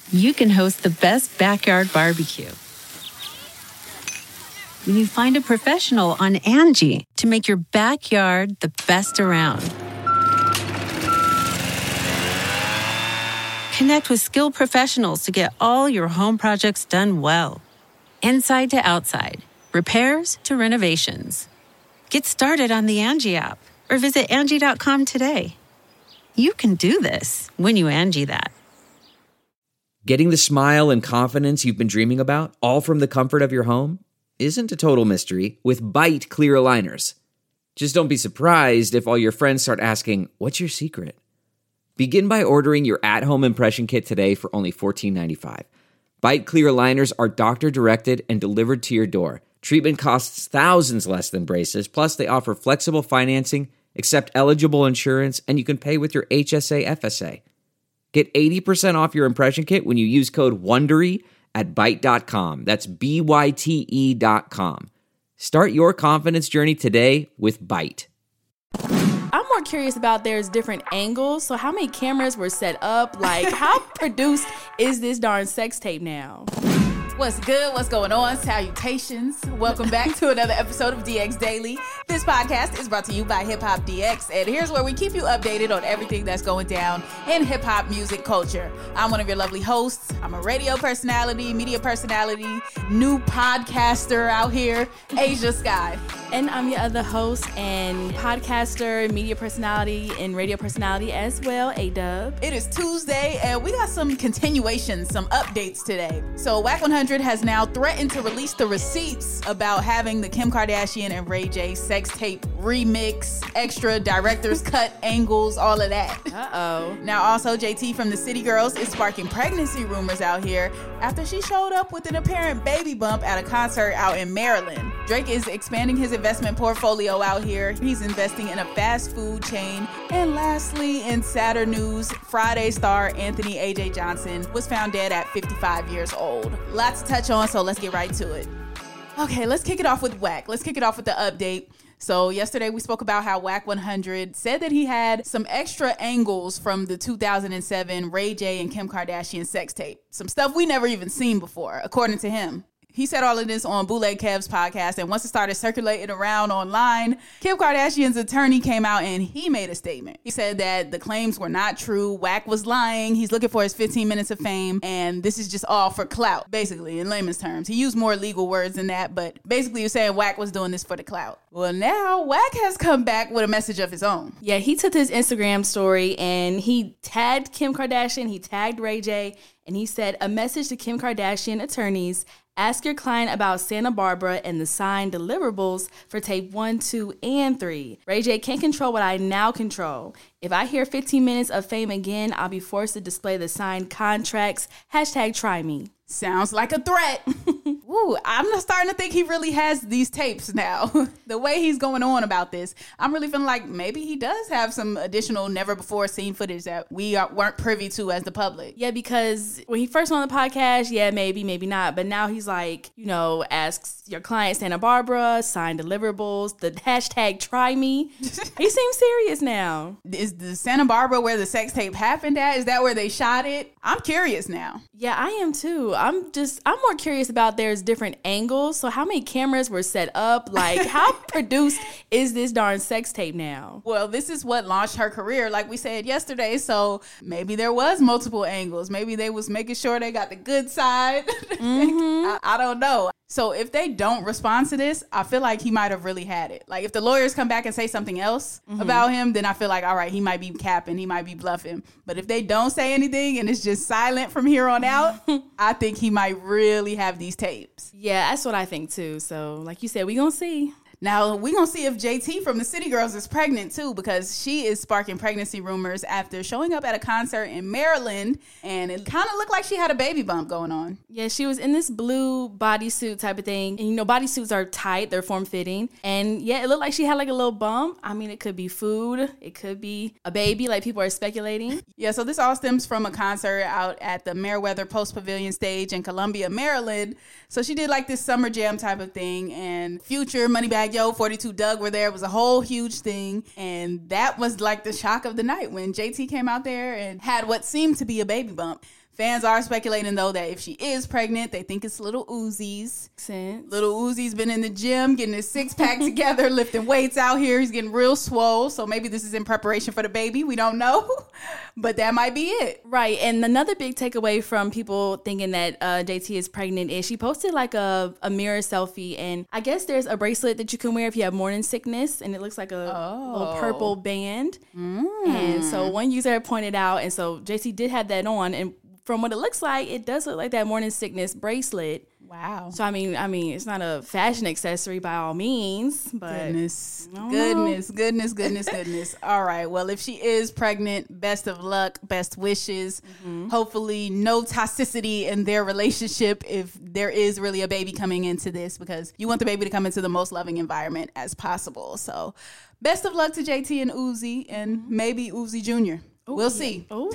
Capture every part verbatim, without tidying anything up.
you can host the best backyard barbecue. When you find a professional on Angie to make your backyard the best around. Connect with skilled professionals to get all your home projects done well. Inside to outside, repairs to renovations. Get started on the Angie app or visit Angie dot com today. You can do this when you Angie that. Getting the smile and confidence you've been dreaming about, all from the comfort of your home, isn't a total mystery with Byte clear aligners. Just don't be surprised if all your friends start asking, "What's your secret?" Begin by ordering your at-home impression kit today for only fourteen ninety-five. Byte clear aligners are doctor-directed and delivered to your door. Treatment costs thousands less than braces, plus they offer flexible financing, accept eligible insurance, and you can pay with your H S A F S A. Get eighty percent off your impression kit when you use code WONDERY at byte dot com. That's B Y T E dot com. Start your confidence journey today with Byte. I'm more curious about there's different angles. So how many cameras were set up? Like, how produced is this darn sex tape now? What's good? What's going on? Salutations. Welcome back to another episode of D X Daily. This podcast is brought to you by Hip Hop D X, and here's where we keep you updated on everything that's going down in hip hop music culture. I'm one of your lovely hosts. I'm a radio personality, media personality, new podcaster out here, Asia Sky. And I'm your other host and podcaster, media personality, and radio personality as well, A-Dub. It is Tuesday, and we got some continuations, some updates today. So Wack one hundred has now threatened to release the receipts about having the Kim Kardashian and Ray J sex tape remix, extra director's cut angles, all of that. Uh-oh. Now also, J T from the City Girls is sparking pregnancy rumors out here after she showed up with an apparent baby bump at a concert out in Maryland. Drake is expanding his investment portfolio out here. He's investing in a fast food chain. And lastly, in sadder news, Friday star Anthony A J Johnson was found dead at fifty-five years old. Lots to touch on, so let's get right to it. Okay, let's kick it off with Wack. Let's kick it off with the update. So yesterday we spoke about how Wack one hundred said that he had some extra angles from the two thousand seven Ray J and Kim Kardashian sex tape. Some stuff we never even seen before, according to him. He said all of this on Bootleg Kev's podcast, and once it started circulating around online, Kim Kardashian's attorney came out and he made a statement. He said that the claims were not true. Wack was lying. He's looking for his fifteen minutes of fame, and this is just all for clout, basically, in layman's terms. He used more legal words than that, but basically you're saying Wack was doing this for the clout. Well, now Wack has come back with a message of his own. Yeah, he took his Instagram story and he tagged Kim Kardashian, he tagged Ray J, and he said, "A message to Kim Kardashian attorneys. Ask your client about Santa Barbara and the signed deliverables for tape one, two, and three. Ray J can't control what I now control. If I hear fifteen minutes of fame again, I'll be forced to display the signed contracts. Hashtag try me." Sounds like a threat. Ooh, I'm starting to think he really has these tapes now. The way he's going on about this, I'm really feeling like maybe he does have some additional never before seen footage that we are, weren't privy to as the public. Yeah, because when he first went on the podcast, yeah, maybe, maybe not. But now he's like, you know, asks your client Santa Barbara, signed deliverables, the hashtag try me. He seems serious now. Is the Santa Barbara where the sex tape happened at? Is that where they shot it? I'm curious now. Yeah, I am too. I'm just, I'm more curious about there's different angles. So how many cameras were set up? Like, how produced is this darn sex tape now? Well, this is what launched her career, like we said yesterday. So maybe there was multiple angles. Maybe they was making sure they got the good side. Mm-hmm. I, I don't know. So if they don't respond to this, I feel like he might have really had it. Like if the lawyers come back and say something else mm-hmm. about him, then I feel like, all right, he might be capping, he might be bluffing. But if they don't say anything and it's just silent from here on out, I think he might really have these tapes. Yeah, that's what I think too. So like you said, we gonna see. Now, we're going to see if J T from the City Girls is pregnant, too, because she is sparking pregnancy rumors after showing up at a concert in Maryland, and it kind of looked like she had a baby bump going on. Yeah, she was in this blue bodysuit type of thing. And, you know, bodysuits are tight. They're form-fitting. And, yeah, it looked like she had, like, a little bump. I mean, it could be food. It could be a baby, like people are speculating. Yeah, so this all stems from a concert out at the Meriwether Post Pavilion stage in Columbia, Maryland. So she did, like, this summer jam type of thing, and Future, Moneybagg Yo, forty-two Doug were there. It was a whole huge thing. And that was like the shock of the night when J T came out there and had what seemed to be a baby bump. Fans are speculating, though, that if she is pregnant, they think it's little Uzi's. Sense. Little Uzi's been in the gym, getting his six-pack together, lifting weights out here. He's getting real swole, so maybe this is in preparation for the baby. We don't know, but that might be it. Right, and another big takeaway from people thinking that uh, J T is pregnant is she posted like a, a mirror selfie, and I guess there's a bracelet that you can wear if you have morning sickness, and it looks like a Oh. little purple band. Mm. And so one user had pointed out, and so J T did have that on, and from what it looks like, it does look like that morning sickness bracelet. Wow. So I mean, I mean, it's not a fashion accessory by all means, but Goodness, I don't goodness, goodness, goodness, goodness. All right. Well, if she is pregnant, best of luck, best wishes. Mm-hmm. Hopefully, no toxicity in their relationship if there is really a baby coming into this, because you want the baby to come into the most loving environment as possible. So, best of luck to J T and Uzi, and maybe Uzi Junior Ooh, we'll yeah. see. Oh.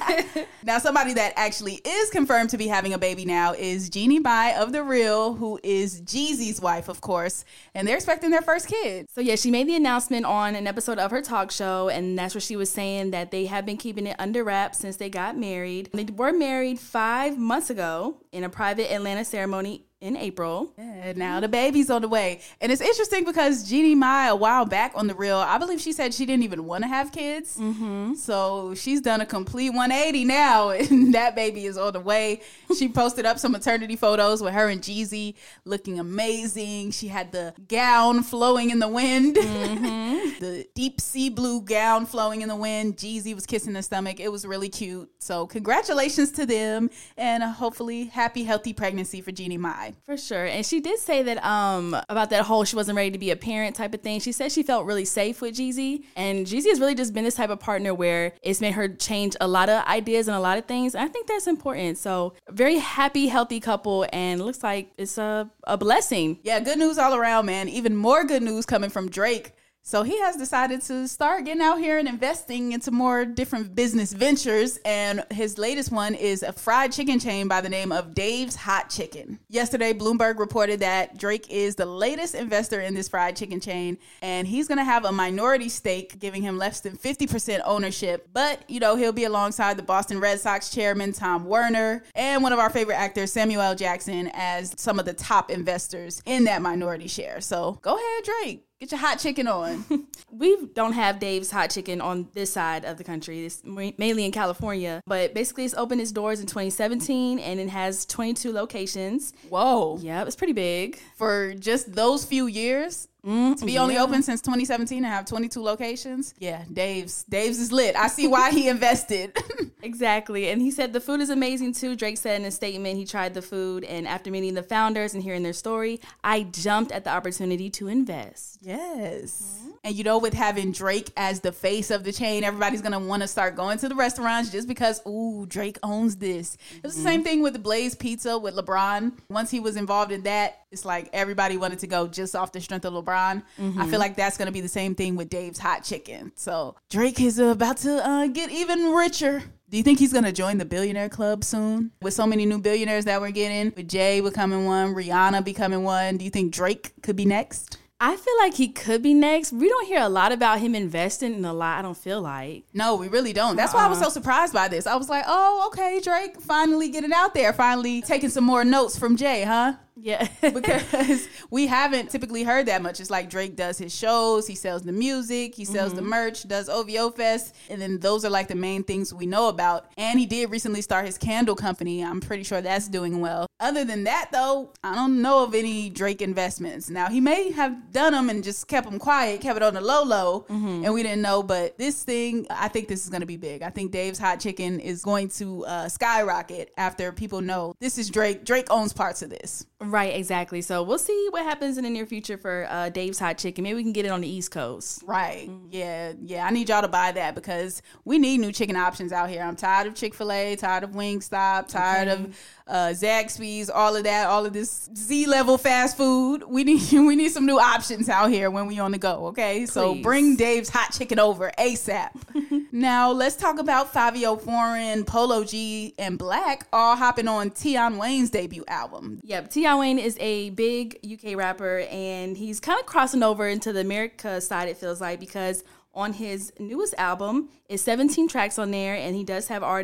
Now, somebody that actually is confirmed to be having a baby now is Jeannie Mai of The Real, who is Jeezy's wife, of course, and they're expecting their first kid. So yeah, she made the announcement on an episode of her talk show, and that's where she was saying that they have been keeping it under wraps since they got married. They were married five months ago in a private Atlanta ceremony in April. And now the baby's on the way. And it's interesting because Jeannie Mai, a while back on The Real, I believe she said she didn't even want to have kids. Mm-hmm. So she's done a complete one eighty now, and that baby is on the way. She posted up some maternity photos with her and Jeezy looking amazing. She had the gown flowing in the wind, mm-hmm. the deep sea blue gown flowing in the wind. Jeezy was kissing her stomach. It was really cute. So congratulations to them, and hopefully happy, healthy pregnancy for Jeannie Mai. For sure. And she did say that um about that whole she wasn't ready to be a parent type of thing. She said she felt really safe with Jeezy. And Jeezy has really just been this type of partner where it's made her change a lot of ideas and a lot of things. And I think that's important. So very happy, healthy couple, and looks like it's a, a blessing. Yeah, good news all around, man. Even more good news coming from Drake. So he has decided to start getting out here and investing into more different business ventures. And his latest one is a fried chicken chain by the name of Dave's Hot Chicken. Yesterday, Bloomberg reported that Drake is the latest investor in this fried chicken chain. And he's going to have a minority stake, giving him less than fifty percent ownership. But, you know, he'll be alongside the Boston Red Sox chairman, Tom Werner, and one of our favorite actors, Samuel L. Jackson, as some of the top investors in that minority share. So go ahead, Drake. Get your hot chicken on. We don't have Dave's Hot Chicken on this side of the country. It's mainly in California. But basically, it's opened its doors in twenty seventeen, and it has twenty-two locations. Whoa. Yeah, it's pretty big. For just those few years, mm, to be yeah. only open since twenty seventeen and have twenty-two locations. Yeah, Dave's Dave's is lit. I see why he invested. Exactly. And he said the food is amazing too. Drake said in a statement he tried the food, and after meeting the founders and hearing their story, I jumped at the opportunity to invest. Yes. Mm-hmm. And you know, with having Drake as the face of the chain, everybody's going to want to start going to the restaurants just because, ooh, Drake owns this. Mm-hmm. It was the same thing with the Blaze Pizza with LeBron. Once he was involved in that, it's like everybody wanted to go just off the strength of LeBron. Mm-hmm. I feel like that's going to be the same thing with Dave's Hot Chicken. So Drake is about to uh, get even richer. Do you think he's going to join the billionaire club soon? With so many new billionaires that we're getting, with Jay becoming one, Rihanna becoming one, do you think Drake could be next? I feel like he could be next. We don't hear a lot about him investing in a lot, I don't feel like. No, we really don't. That's uh-uh. why I was so surprised by this. I was like, oh, okay, Drake finally getting out there, finally taking some more notes from Jay, huh? Yeah. Because we haven't typically heard that much. It's like Drake does his shows, he sells the music, he sells mm-hmm. the merch, does O V O Fest, and then those are like the main things we know about. And he did recently start his candle company. I'm pretty sure that's doing well. Other than that, though, I don't know of any Drake investments. Now, he may have done them and just kept them quiet, kept it on the low low, mm-hmm. and we didn't know. But this thing, I think this is going to be big. I think Dave's Hot Chicken is going to uh, skyrocket after people know this is Drake. Drake owns parts of this. Right, exactly. So we'll see what happens in the near future for uh, Dave's Hot Chicken. Maybe we can get it on the East Coast. Right. Mm-hmm. Yeah. Yeah. I need y'all to buy that because we need new chicken options out here. I'm tired of Chick-fil-A, tired of Wingstop, tired okay. of uh, Zaxby's, all of that, all of this Z-level fast food. We need we need some new options out here when we on the go. Okay. Please. So bring Dave's Hot Chicken over ASAP. Now let's talk about Fivio Foreign, Polo G, and Black all hopping on Tion Wayne's debut album. Yep. Tion Wayne is a big U K rapper, and he's kind of crossing over into the America side, it feels like, because on his newest album is seventeen tracks on there, and he does have artists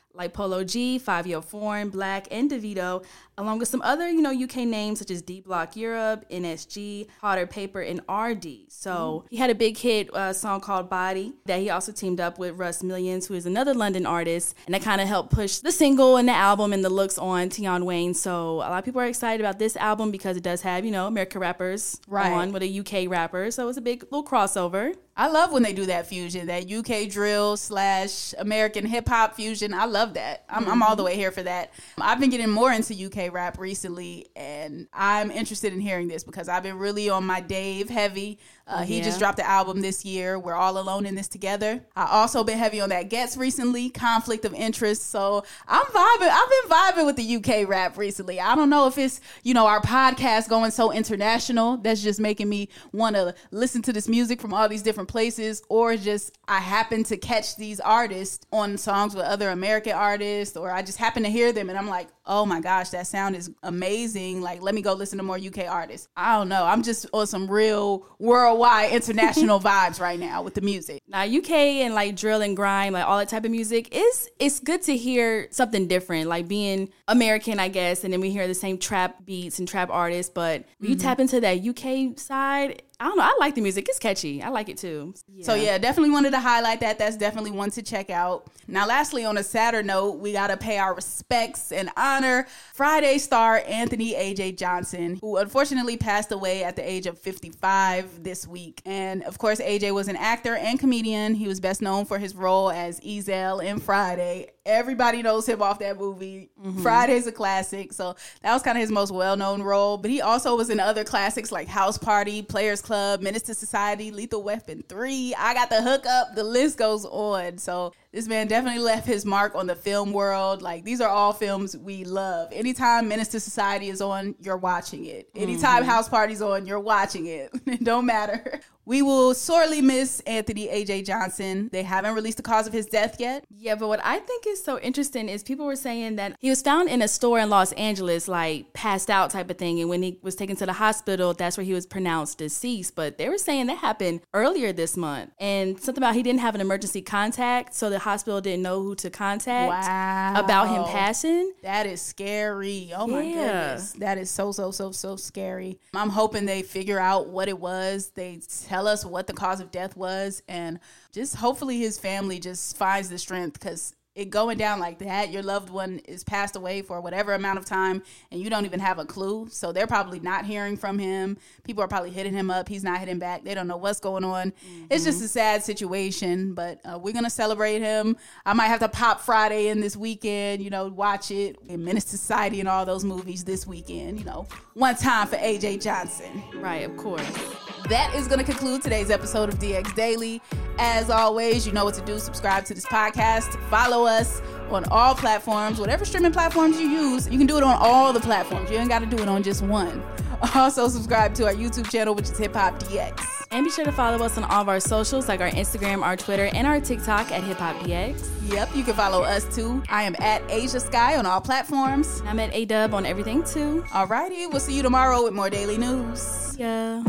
like Polo G, Fivio Foreign, Black, and Davido, along with some other, you know, U K names such as D Block Europe, N S G, Potter Paper, and R D. So he had a big hit uh, song called Body that he also teamed up with Russ Millions, who is another London artist, and that kind of helped push the single and the album and the looks on Tion Wayne. So a lot of people are excited about this album because it does have, you know, American rappers right. on with a U K rapper. So it's a big little crossover. I love when they do that fusion, that U K drill slash American hip hop fusion. I love that. I'm, mm-hmm. I'm all the way here for that. I've been getting more into U K rap recently, and I'm interested in hearing this because I've been really on my Dave heavy. Uh, he yeah. just dropped the album this year, We're All Alone in This Together. I also been heavy on that Gets recently, Conflict of Interest. So I'm vibing. I've been vibing with the U K rap recently. I don't know if it's, you know, our podcast going so international that's just making me want to listen to this music from all these different places, or just I happen to catch these artists on songs with other American artists, or I just happen to hear them and I'm like, oh my gosh, that sound is amazing. Like, let me go listen to more U K artists. I don't know. I'm just on some real worldwide international vibes right now with the music. Now, U K and like drill and grime, like all that type of music, is it's good to hear something different, like being American, I guess, and then we hear the same trap beats and trap artists, but when you mm-hmm. tap into that U K side, I don't know. I like the music. It's catchy. I like it too. Yeah. So yeah, definitely wanted to highlight that. That's definitely one to check out. Now, lastly, on a sadder note, we got to pay our respects and honor Friday star Anthony A J Johnson, who unfortunately passed away at the age of fifty-five this week. And of course, A J was an actor and comedian. He was best known for his role as Ezal in Friday. Everybody knows him off that movie. Mm-hmm. Friday's a classic. So that was kind of his most well-known role. But he also was in other classics like House Party, Players Club, Menace to Society, Lethal Weapon three, I Got the Hookup. The list goes on. So this man definitely left his mark on the film world. Like, these are all films we love. Anytime Menace to Society is on, you're watching it. Anytime mm-hmm. House Party's on, you're watching it. It don't matter. We will sorely miss Anthony A J Johnson. They haven't released the cause of his death yet. Yeah, but what I think is so interesting is people were saying that he was found in a store in Los Angeles, like passed out type of thing. And when he was taken to the hospital, that's where he was pronounced deceased. But they were saying that happened earlier this month. And something about he didn't have an emergency contact, so the hospital didn't know who to contact wow. about him passing. That is scary. Oh my yeah. goodness. That is so, so, so, so scary. I'm hoping they figure out what it was. They tell us what the cause of death was, and just hopefully his family just finds the strength, because it going down like that, your loved one is passed away for whatever amount of time and you don't even have a clue. So they're probably not hearing from him. People are probably hitting him up. He's not hitting back. They don't know what's going on. Mm-hmm. It's just a sad situation, but uh, we're going to celebrate him. I might have to pop Friday in this weekend, you know, watch it in Menace to Society and all those movies this weekend, you know, one time for A J Johnson. Right, of course. That is going to conclude today's episode of D X Daily. As always, you know what to do. Subscribe to this podcast. Follow us on all platforms. Whatever streaming platforms you use, you can do it on all the platforms. You ain't got to do it on just one. Also, subscribe to our YouTube channel, which is Hip Hop D X. And be sure to follow us on all of our socials, like our Instagram, our Twitter, and our TikTok at Hip Hop D X. Yep, you can follow us too. I am at Asia Sky on all platforms. And I'm at A-Dub on everything too. Alrighty, we'll see you tomorrow with more daily news. Yeah.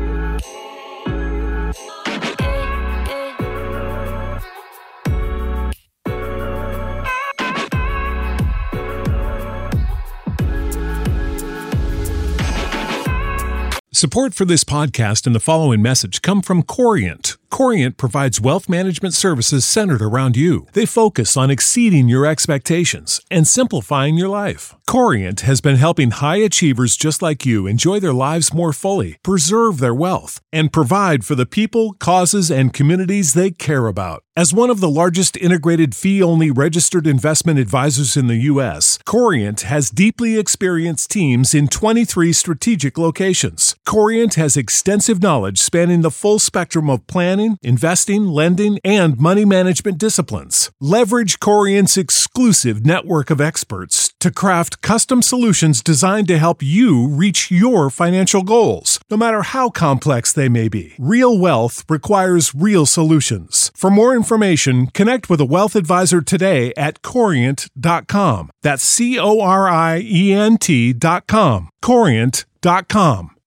Support for this podcast and the following message come from Corient. Corient provides wealth management services centered around you. They focus on exceeding your expectations and simplifying your life. Corient has been helping high achievers just like you enjoy their lives more fully, preserve their wealth, and provide for the people, causes, and communities they care about. As one of the largest integrated fee-only registered investment advisors in the U S, Corient has deeply experienced teams in twenty-three strategic locations. Corient has extensive knowledge spanning the full spectrum of planning, investing, lending, and money management disciplines. Leverage Corient's exclusive network of experts to craft custom solutions designed to help you reach your financial goals, no matter how complex they may be. Real wealth requires real solutions. For more information, connect with a wealth advisor today at corient dot com. That's C O R I E N T dot com. corient dot com.